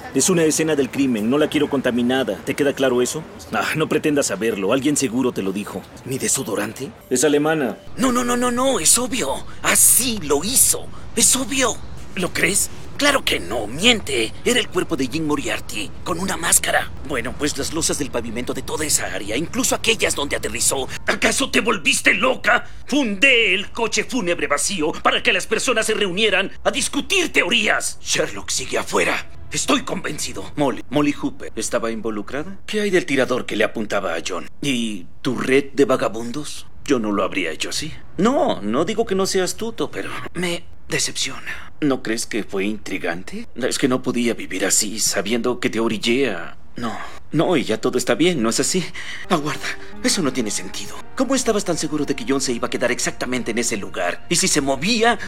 Es una escena del crimen, no la quiero contaminada. ¿Te queda claro eso? No pretendas saberlo, alguien seguro te lo dijo. ¿Mi desodorante? Es alemana. No, es obvio. Así lo hizo. Es obvio. ¿Lo crees? Claro que no, miente. Era el cuerpo de Jim Moriarty, con una máscara. Bueno, pues las losas del pavimento de toda esa área, incluso aquellas donde aterrizó. ¿Acaso te volviste loca? Fundé el coche fúnebre vacío para que las personas se reunieran a discutir teorías. Sherlock sigue afuera. Estoy convencido. Molly Hooper, ¿estaba involucrada? ¿Qué hay del tirador que le apuntaba a John? ¿Y tu red de vagabundos? Yo no lo habría hecho así. No digo que no sea astuto, pero me decepciona. ¿No crees que fue intrigante? Es que no podía vivir así, sabiendo que te orillé a... No, y ya todo está bien, ¿no es así? Aguarda, eso no tiene sentido. ¿Cómo estabas tan seguro de que John se iba a quedar exactamente en ese lugar? Y si se movía,